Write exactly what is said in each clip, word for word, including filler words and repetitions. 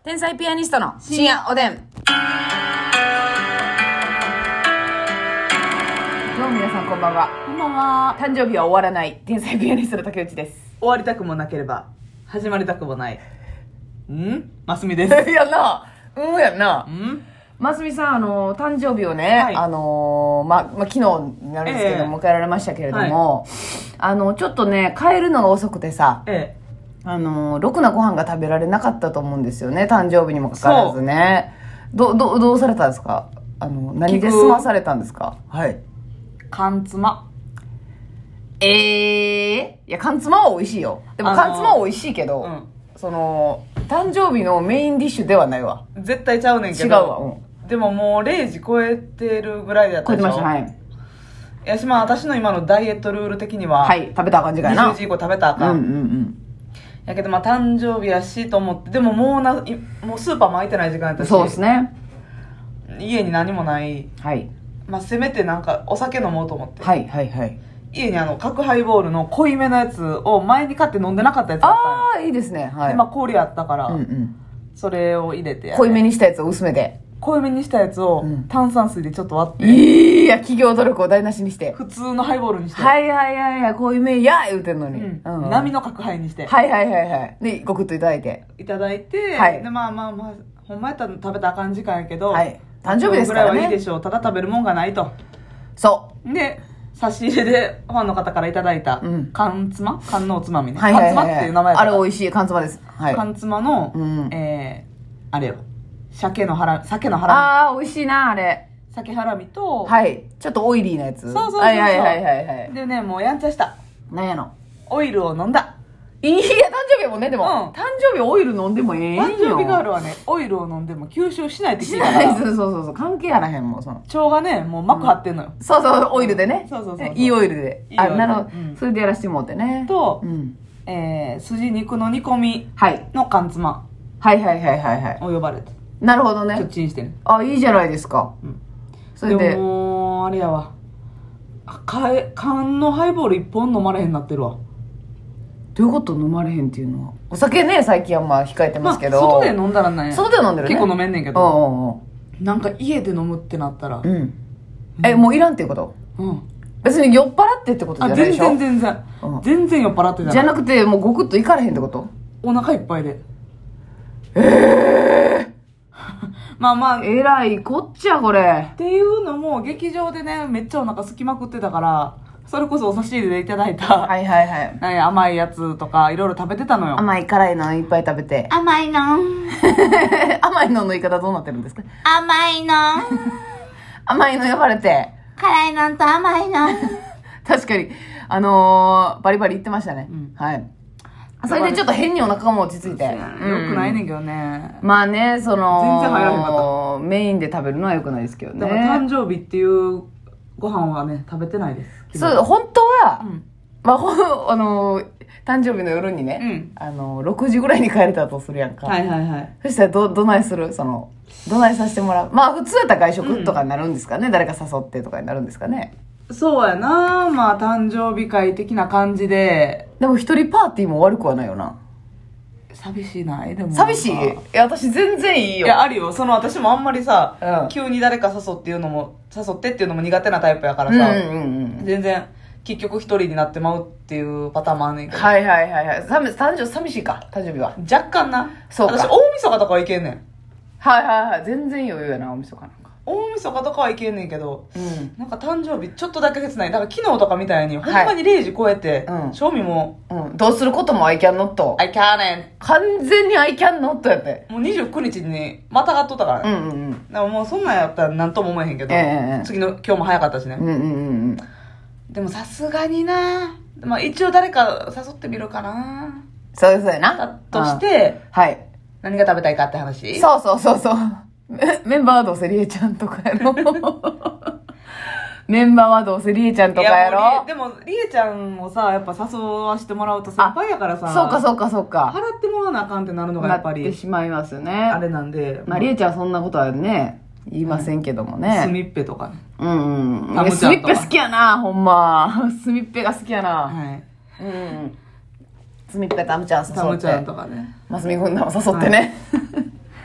天才ピアニストの深夜おでん。どうも皆さんこんばんは。 こんばんは。 誕生日は終わらない天才ピアニストの竹内です。 終わりたくもなければ始まりたくもない。んますみです。 やんな。うんやんな。 んますみさん、あの誕生日をね、はい、あのまま昨日になるんですけど、えー、迎えられましたけれども、はい、あのちょっとね帰るのが遅くてさ、えー、あのろくなご飯が食べられなかったと思うんですよね、誕生日にもかかわらずね。どどどうされたんですか？あの何で済まされたんですか？はい。 缶つま。 ええー、いや缶つまは美味しいよ。でも缶つまは美味しいけど、うん、その誕生日のメインディッシュではないわ。 絶対ちゃうねんけど。 違うわ。うん。 でももうれいじ超えてるぐらいだったでしょ。 超えてました。はい。 いやしまあ私の今のダイエットルール的には、 はい、食べたらあかん時間やな。 にじゅうじ以降食べたらあかん。うんうんうん。やけどまあ誕生日やしと思って、でももうなもうスーパーも空いてない時間やったし。 そうですね。 家に何もない。はい。まあせめてなんかお酒飲もうと思って。 はいはいはい。 家にあの角ハイボールの濃いめのやつを前に買って飲んでなかったやつだったんよ。 ああいいですね。はい。 でまあ氷あったから、うんうん、それを入れて、ね、濃いめにしたやつを薄めで。 濃いめにしたやつを炭酸水でちょっと割って、 うん、いや企業努力を台無しにして普通のハイボールにして、 はいはいはいはい、濃いめや言うてんのに、 うんうん、波の角ハイにして、 はいはいはいはいでごくっといただいていただいて、はい、でまあまあまあほんまやったら食べたらあかん時間やけど、はい、 誕生日ですからねぐらいはいいでしょう、ただ食べるもんがないと。 そうで差し入れでファンの方からいただいた缶つま、缶のおつまみね、 はいはいはいはい、 缶つまっていう名前だった。 あれ美味しい缶つまです、はい、 缶つまの、うん、えー、あれよ鮭のハラミ、鮭のハラミ。 ああ美味しいなあれ。 鮭ハラミと、 はいちょっとオイリーなやつ。 そうそうそうそう、 はいはいはいはいはい。 でねもうやんちゃした。 なんやのオイルを飲んだ。 いや誕生日やもんね。でも、うん、誕生日オイル飲んでもええんよ。 誕生日ガールはねオイルを飲んでも吸収しないって聞いたから。 そうそうそう関係あらへんもん。その腸がねもう膜張ってんのよ、うん、 そうそうオイルでね、 そうそうそうそういいオイルで、いいオイルで、あなるほど、うん、それでやらしてもうてねと、うん、えー、筋肉の煮込みの缶つま、 はい、はいはいはいはいを呼ばれて、 なるほどね、 ちょっとチンしてね。 あいいじゃないですか、うん、それででもあれやわ、缶のハイボールいっぽん飲まれへんなってるわ。 どういうこと？飲まれへんっていうのは。お酒ね最近はまあ控えてますけど、 まあ、外で飲んだらなんや、 外で飲んでるね、 結構飲めんねんけど、 おうおうおうなんか家で飲むってなったら、うん、 えもういらんっていうこと？うん、別に酔っ払ってってことじゃないでしょ？ 全然全然、うん、全然酔っ払ってじゃない。 じゃなくてもうゴクッといかれへんってこと？ お腹いっぱいで。 ええーまあまあえらいこっちゃこれっていうのも劇場でねめっちゃお腹空きまくってたから、それこそお差し入れでいただいたはいはいはい、 なんや甘いやつとかいろいろ食べてたのよ。 甘い辛いのいっぱい食べて、 甘いの甘いのの言い方どうなってるんですか？ 甘いの甘いの呼ばれて、 辛いのと甘いの確かにあのー、バリバリ言ってましたね、うん、はい。それでちょっと変にお腹も落ち着いて、よくないねんけどね、 うん、まあねその全然入らへんかった。 メインで食べるのはよくないですけどね。 だから誕生日っていうご飯はね食べてないです。 そう本当は、うん、まあほあの誕生日の夜にね、うん、あのろくじぐらいに帰れたとするやんか。 はいはいはい。 そしたらどどないする？そのどないさせてもらう。まあ普通やったら外食とかになるんですかね、うん、誰か誘ってとかになるんですかね。 そうやな、まあ誕生日会的な感じで。 でも一人パーティーも悪くはないよな。 寂しいない？でも寂しい？いや私全然いいよ。 いやあるよ、その私もあんまりさ、うん、急に誰か誘っていうのも誘ってっていうのも苦手なタイプやからさ、うんうんうん、全然結局一人になってまうっていうパターンもあんねんけど。 はいはいはいはい。誕生寂しいか誕生日は若干な。 そうか。 私大晦日とかはいけんねん。 はいはいはい、全然余裕やな大晦日なんか。 大晦日とかはいけんねんけど、うん、なんか誕生日ちょっとだけ切ない。だから昨日とかみたいに、ほんまにれいじ超えて、はい、正味も、 うん、どうすることも I can not I can 完全に I can not やって。 もうにじゅうくにちにまたがっとったからね、うんうんうん、だからもうそんなんやったら何とも思えへんけど、えー、次の今日も早かったしね、うんうんうん、でもさすがにな、まあ、一応誰か誘ってみるかな。 そうですよな。 だとして、 はい、 何が食べたいかって話。 そうそうそうそうメンバーはどうせりえちゃんとかやろメンバーはどうせりえちゃんとかやろ。 でもりえちゃんをさやっぱ誘わせてもらうと先輩やからさ、 そうかそうかそうか、 払ってもらわなあかんってなるのがやっぱりなってしまいますよね。 あれなんで、 まあ、りえちゃんはそんなことはね言いませんけどもね、 スミッペとかね、 うんうん、スミッペ好きやなほんまスミッペが好きやな、 はい、 うん、スミッペタムちゃん誘って、 タムちゃんとかね、 マスミ軍団を誘ってね、はい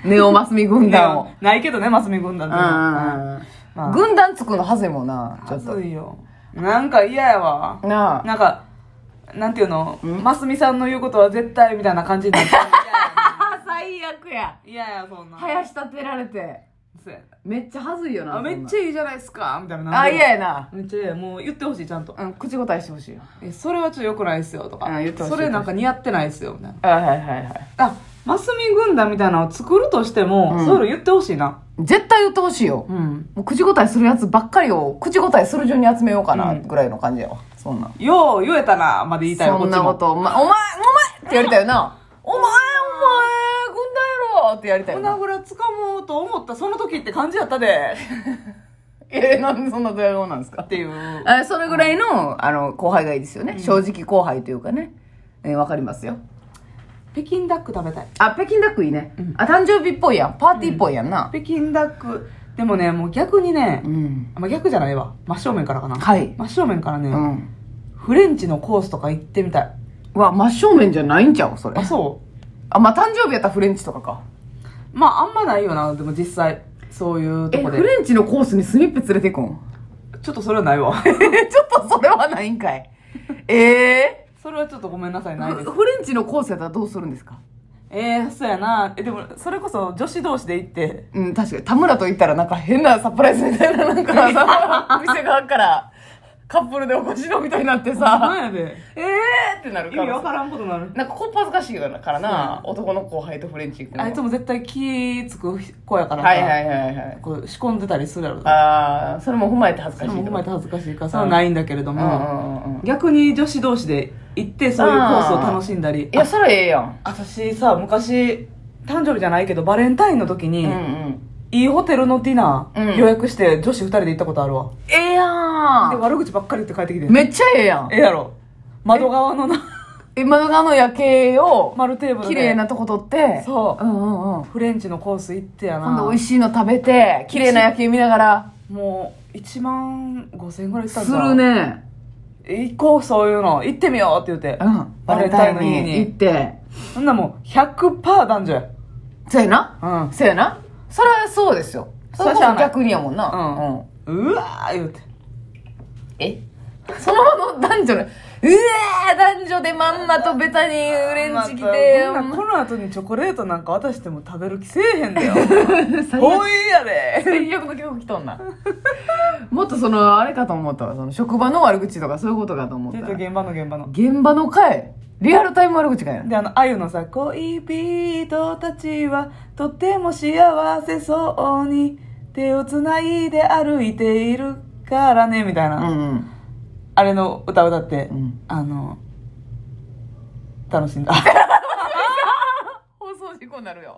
ネオマスミ軍団を。 ないけどね、マスミ軍団って。 まあ、軍団作るのはずいもんな、ちょっと。 はずいよ。なんか嫌やわ。 なあ。 なんか、なんていうの、マスミさんの言うことは絶対みたいな感じになって。 最悪や。 嫌や、そんな。 林立てられて。めっちゃはずいよな。 あ、めっちゃいいじゃないですか、みたいな。 あ、嫌やな。 めっちゃ嫌や。もう言ってほしい、ちゃんと。 うん、口答えしてほしいよ。 え、それはちょっと良くないですよ、とか。 うん、言ってほしい。 それなんか似合ってないですよ、みたいな。あ、はいはいはい。 あ、マスミ軍団みたいなのを作るとしても、そういうの言ってほしいな。 絶対言ってほしいよ。うん。もう口答えするやつばっかりを、口答えする順に集めようかな、ぐらいの感じやわ。そんな。 よう言えたな、まで言いたいよ、 そんなこと、お前、お前、お前ってやりたいよな。お前、お前、軍団やろってやりたいよな。 胸ぐらつかもうと思ったその時って感じやったで。 え、なんでそんなドヤ顔なんですかっていう。 あ、それぐらいの、あの、後輩がいいですよね。正直後輩というかね。え、わかりますよ。 北京ダック食べたい。 あ、北京ダックいいね。あ、誕生日っぽいやん。パーティーっぽいやんな。 北京ダック。でもね、もう逆にね、うん、まあ、逆じゃないわ。真正面からかな。 はい。 真正面からね、うん、フレンチのコースとか行ってみたい。 うわ、真正面じゃないんちゃうそれ。 あ、そうあ、まあ、誕生日やったらフレンチとかか。 まあ、あんまないよな、でも実際。そういうとこで。 え、フレンチのコースにスミップ連れてこんちょっとそれはないわ。 ちょっとそれはないんかい。ええー、それはちょっとごめんなさい、ないです。 フレンチのコースやったらどうするんですかえー、そうやな。え、でも、それこそ女子同士で行って。 うん、確かに。田村と言ったらなんか変なサプライズみたいな、なんかさ、店側からカップルでお越しのみたいになってさ。 何やで。 えーってなるから。意味わからんことになる。 なんかこっぱずかしいからな、うん、男の後輩とフレンチ行くの。 あいつも絶対気つく子やからさ。はいはいはいはい。 こう仕込んでたりするやろ。 ああ、それも踏まえて恥ずかしい。 それも踏まえて恥ずかしいから、それはないんだけれども、逆に女子同士で行ってそういうコースを楽しんだり。 いや、それええやん。 私さ、昔、誕生日じゃないけど、バレンタインの時に、うんうん、いいホテルのディナー予約して、女子二人で行ったことあるわ。 ええやん。 で、悪口ばっかり言って帰ってきて。 めっちゃええやん。 ええやろ。窓側のな。 え、窓側の夜景を、 丸テーブルで。 綺麗なとこ撮って、 そう。 うんうんうん。 フレンチのコース行ってやな。 今度美味しいの食べて、綺麗な夜景見ながら。 もう、いちまんごせん円ぐらいしたんだ。 するね。 行こう、そういうの。行ってみようって言って。 うん。バレンタインの日に行って。 そんなもう、ひゃくパーセント 男女や。 そうやな。 うん。 そうやな。それはそうですよ。それは逆にやもんな。 うん。うん。うわー言うて。 えそのまま男女の、うわー男女でまんまとベタにフレンチ来て、 ま、この後にチョコレートなんか渡しても食べる気せえへんだよ。ほいやで。 最悪の曲来とんな。もっとその、あれかと思ったわ。その職場の悪口とかそういうことかと思った。 現場の現場の。 現場の回リアルタイム悪口かや。 で、あの、あゆのさ、恋人たちはとても幸せそうに手をつないで歩いているからね、みたいな。うんうん、あれの歌を歌って、うん、あの、楽しんだ。 放送事故になるよ。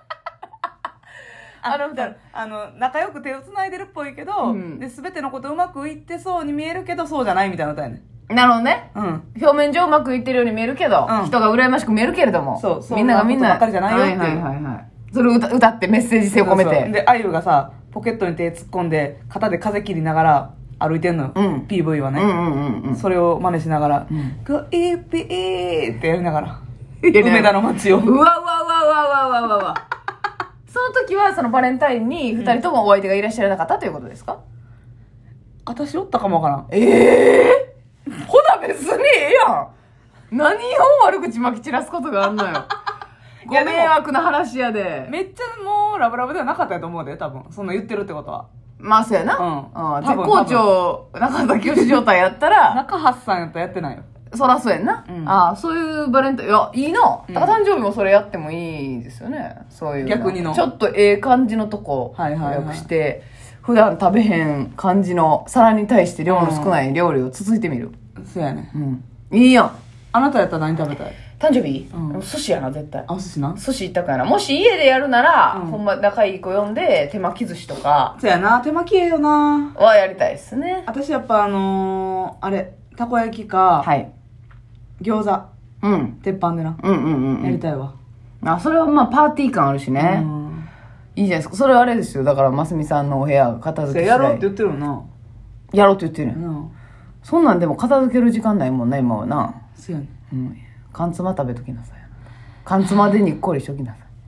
あの、あの、仲良く手をつないでるっぽいけど、うん、で、すべてのことうまくいってそうに見えるけど、そうじゃないみたいな歌やね。 なるほどね。うん。表面上うまくいってるように見えるけど、うん、人が羨ましく見えるけれども。 そう、そう。 みんながみんな。 ばっかりじゃないよっていう。 はいはいはいはい。それを 歌, 歌ってメッセージ性を込めて。そうそうで、あゆがさ、ポケットに手突っ込んで、肩で風切りながら歩いてんのよ。うん。ピーブイ はね。うんうんうんうん。それを真似しながら、うん、ゴイピーってやりながら、梅田の街を。 うわうわうわうわうわうわうわうわ。その時はそのバレンタインに二人ともお相手がいらっしゃらなかったということですか？ 私おったかもわからん。 ええーほな別にええやん。何を悪口まき散らすことがあんのよ。ご迷惑な話やで。 めっちゃもうラブラブではなかったやと思うで、多分。そんな言ってるってことは。 まあそうやな。うん。うん、絶好調、中田清状態やったら。 中橋さんやったらやってないよ。 そらそうやんな。うん、ああ、そういうバレンタイン。いや、いいな。だから誕生日もそれやってもいいですよね。そういう。 逆にの。 ちょっとええ感じのとこ、予約して、普段食べへん感じの、皿に対して量の少ない料理を続いてみる。 そうやね。 うん。いいやん。 あなたやったら何食べたい？ 誕生日、うん、寿司やな、絶対。 あ、寿司な寿司一択やな。もし家でやるなら、うん、ほんま仲いい子呼んで、手巻き寿司とか。 そうやな、手巻きええよな。 はやりたいですね。 私やっぱあのー、あれ、たこ焼きか、はい。餃子。うん。鉄板でな。うんうんうん、うん。やりたいわ。 あ、それはまあパーティー感あるしね。うん。いいじゃないですか。それはあれですよ。だから、ますみさんのお部屋片付けやろうって言ってるよな。 やろうって言ってるよな。そんなんでも片付ける時間ないもんな、今はな。 そうやね。 うん。缶つま食べときなさい。缶つまでにっこりしときなさい。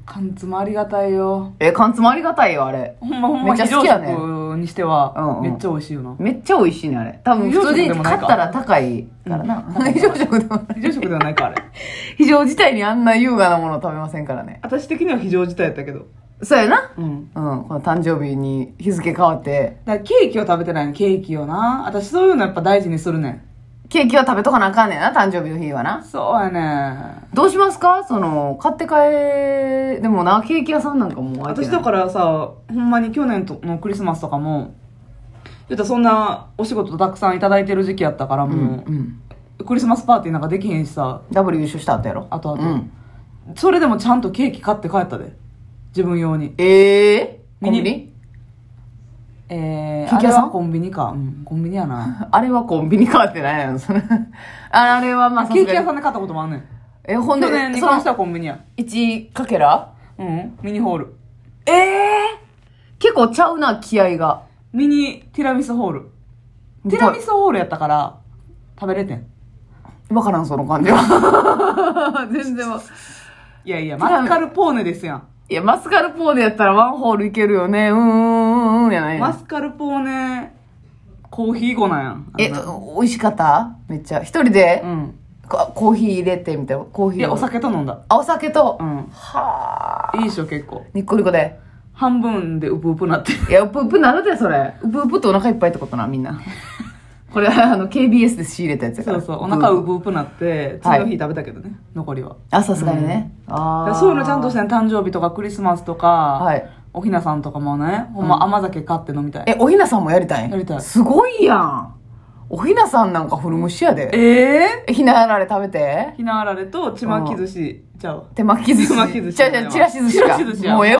缶詰ありがたいよ。 え、缶詰ありがたいよ、あれ。 ほんまほんま、非常食にしては、めっちゃ美味しいよな。 めっちゃ美味しいね、あれ。多分、普通に買ったら高いからな。非常食でもない。 非常食ではないか、あれ。 非常自体にあんな優雅なものを食べませんからね。 私的には非常事態やったけど。 そうやな。 うん。 うん。この誕生日に日付変わって。 だからケーキを食べてないの、ケーキをな。私そういうのやっぱ大事にするねん。 ケーキは食べとかなあかんねんな、誕生日の日はな。 そうやね。 どうしますかその、買って帰、でもな、ケーキ屋さんなんかもう開いてない。 私だからさ、ほんまに去年のクリスマスとかも、言ったらそんなお仕事たくさんいただいてる時期やったからもう、うんうん、クリスマスパーティーなんかできへんしさ。 ダブリュー優勝した後やろあとあと、うん。それでもちゃんとケーキ買って帰ったで。自分用に。 ええー、コンビニえー、ケーキ屋さんコンビニか。うん、コンビニやな。 あれはコンビニかってないやん、それ。あれはまあ、 ケーキ屋さんで買ったこともあんねん。 え、ほんで、 去年に関してはコンビニや。 いちかけらうん、ミニホール。 ええー、結構ちゃうな、気合が。 ミニティラミスホール。ティラミスホールやったから、食べれてん。 わからん、その感じは。全然わ。 いやいや、マスカルポーネですやん。 いや、マスカルポーネやったらワンホールいけるよね。うんうんうんうんやないマスカルポーネ、コーヒー粉なんやん。 え、美味しかっためっちゃ。一人で、 うん、 コーヒー入れてみたいな。コーヒー。 いや、お酒と飲んだ。 あ、お酒と。 うん。 はあ。 いいでしょ、結構。 にっこりこで。 半分でうぷうぷなって。 いや、うぷうぷなるで、それ。うぷうぷってお腹いっぱいってことな、みんな。これ、あの、ケービーエス で仕入れたやつやから。 そうそう。お腹うぷうぷなって、次の日食べたけどね、はい、残りは。 あ、さすがにね。うん、ああ。 そういうのちゃんとしてね、誕生日とかクリスマスとか、はい。おひなさんとかもね、ほんま甘酒買って飲みたい。 え、おひなさんもやりたいやりたい。 すごいやん。おひなさんなんか古虫やで。 ええー、ひなあられ食べて。 ひなあられとちまき寿司ちゃう。 手巻き寿司。 手巻き寿司。 ちゃうちゃう、ちらし寿司か。もうええ